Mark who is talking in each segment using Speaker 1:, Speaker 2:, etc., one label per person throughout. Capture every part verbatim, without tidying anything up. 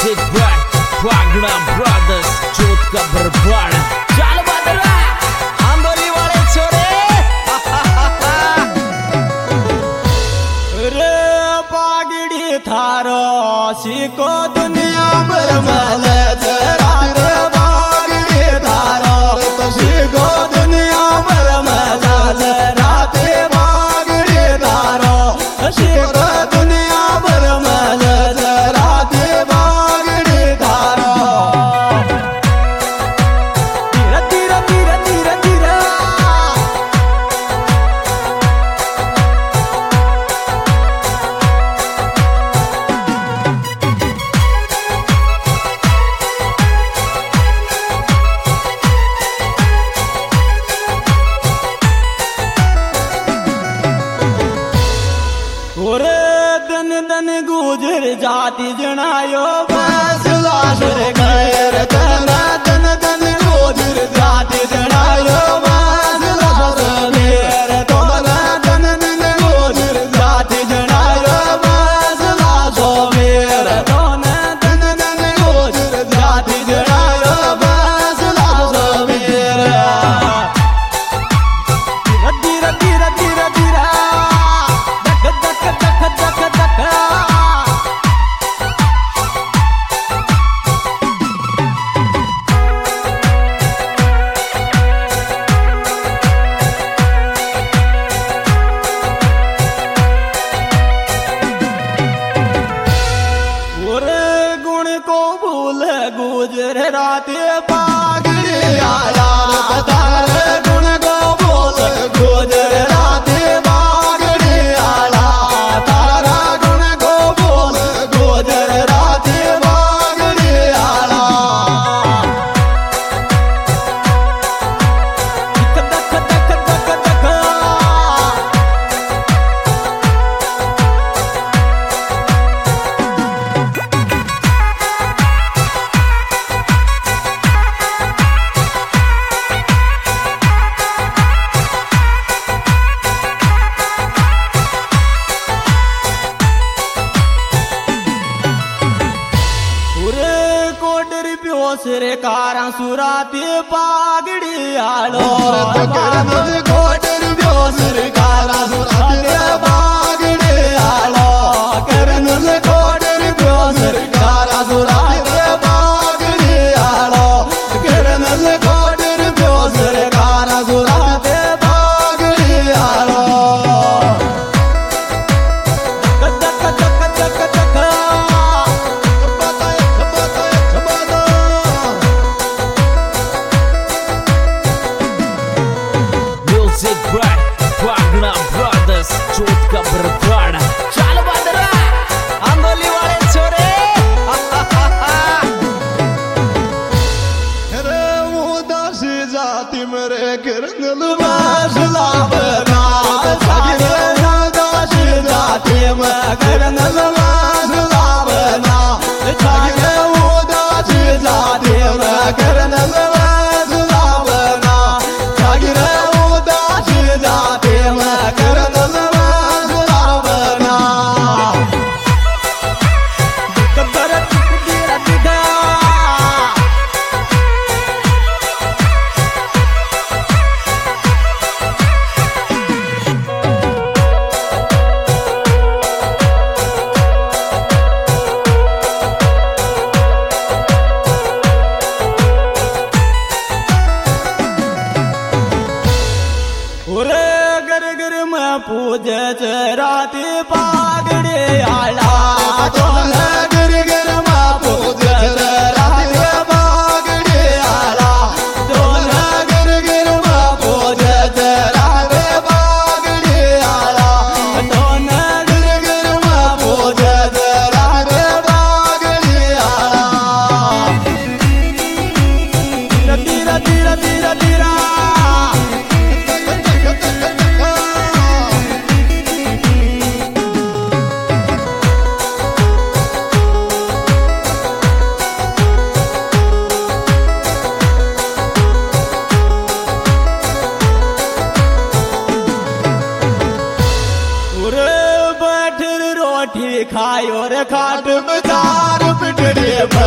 Speaker 1: music by पागड़ा brothers जोत का बरबाड़ चल बदरा आंदोली वाले छोरे
Speaker 2: रे पागड़ी थारो सिको दुनिया भर में जरा रे पागड़ी थारो सिको दुनिया भर में जरा ते पागड़ी थारो सिको दुनिया भर में जरा ते पागड़ी थारो धीरे धीरे धीरे धीरे धीरे दिन दिन गुजर जाती जनायो फैसला सुर गैर तना दिन दिन गुजर जाती जनायो फैसला सुर गैर तोला दिन दिन गुजर जाती जनायो फैसला सुर तोला दिन दिन गुजर जाती जनायो फैसला सुर धीरे धीरे धीरे धीरे धक धक धक धक धक गुण को भूल गुजर रात पागड़ी आया बतार गुण को भूल गुजर रात पागड़ी आया तारा गुण को भूल गुजर रात पागड़ी आया धक धक धक धक धक रे कारा सुराती पागड़ी आलो कोटर ब्योसर कारा सुराती पागड़ी आलो करन कोटर ब्योसर कारा सुराती पागड़ी आलो करन कोटर ब्योसर कारा सुराती पागड़ी आलो धक धक धक धक धक
Speaker 1: म्यूजिक बाय पागड़ा ब्रदर्स जोत का बरबाड़ चल बदरा आंदोली वाले छोरे
Speaker 2: रे उदास जाति मेरे किरण बासला बना रे उदास जाति में किरण बासला बना रे उदास जाति में किरण बासला बना रे उदास जाति में किरण बासला बना कदर दिया दिया गर गर में पूजे राती पागड़े आला गर गर में पूजे राती पागड़े आला गर गर में पूजे राती पागड़े आला गर गर में पूजे राती पागड़े आला धीरे धीरे धीरे धीरे खायो रे खाट में चार पिटड़े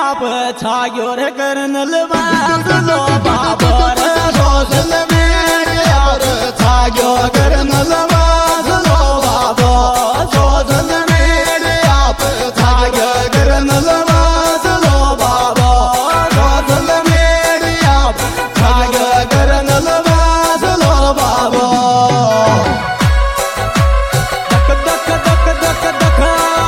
Speaker 2: आप छायो रे करनल बाजलो बाबर सोशल मीडिया रे छायो करनल बाजलो बाबा सोशल मीडिया पे छायो करनल बाजलो बाबा सोशल मीडिया पे छायो करनल बाजलो बाबा दक दक दक दक दक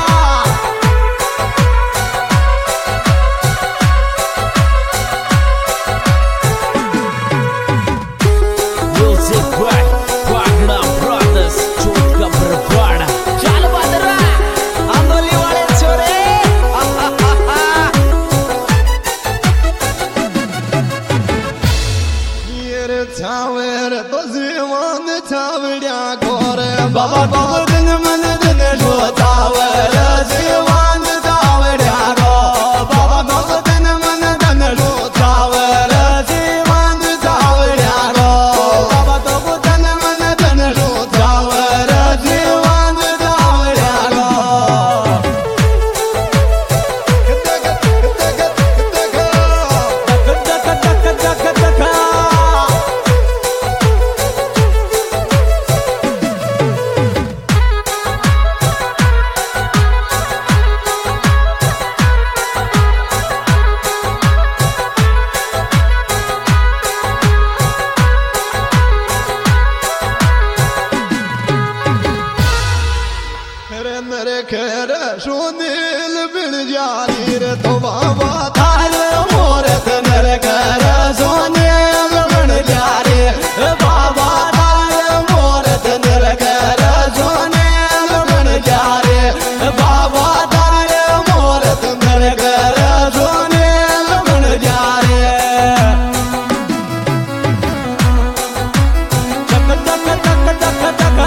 Speaker 2: बाबा बाबा दिन मन दिन जो चावल जीवन चावड्या गो बाबा बाबा दिन मन दिन जो चावल जीवन चावड्या गो बाबा बाबा दिन मन दिन जो चावल जीवन चावड्या गो दक दक दक दक दक दक खेर सुनील बिन जारी रे तो बाबा थार मोरत नर कर सुनील बिन जारी बाबा थार मोरत नर कर सुनील बिन जारी बाबा थार मोरत नर कर सुनील बिन जारी टक टक टक टक टक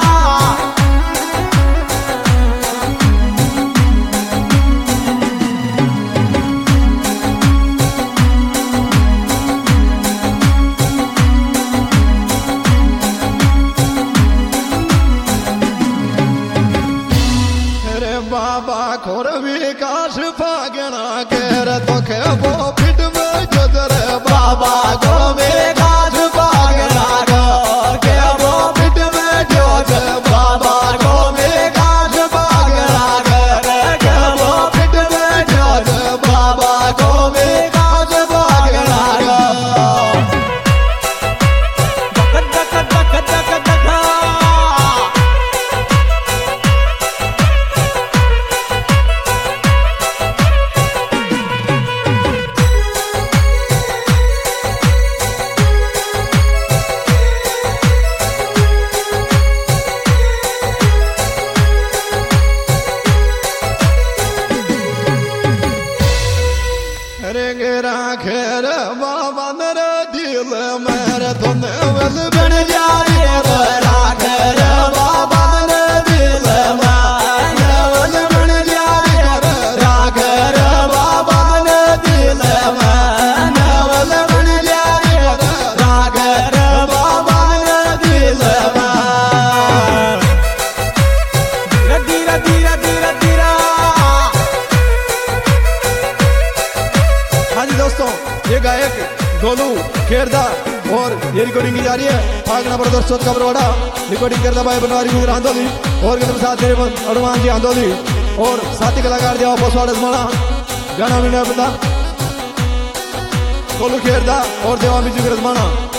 Speaker 2: बाबा खोर विकास फागना केर तो खे वो फिट में जदर बाबा को विकास फागना के वो फिट में जोज बाबा को विकास फागना के वो फिट में जोज बाबा को विकास फागना दक दक दक दक दक खेर बाबा मेरे दिल मेरे तो नेवल बन जाए राखेर बाबा मेरे दिल में नेवल बन जाए राखेर बाबा मेरे दिल में नेवल बन जाए राखेर बाबा मेरे दिल में धीरे धीरे धीरे धीरे हाँ जी दोस्तों ये गायक गोलू खेरदार और ये रिकॉर्डिंग की जा रही है फागना ब्रदर्स चौथ का बरवाड़ा रिकॉर्डिंग करता भाई बनवारी गुजर आंदोली और के साथ मेरे हनुमान जी आंदोली और साथी कलाकार दिया पोसवाड़ स्मरणा गाना भी नहीं पता गोलू खेरदार और देवा बिजू के रजमाना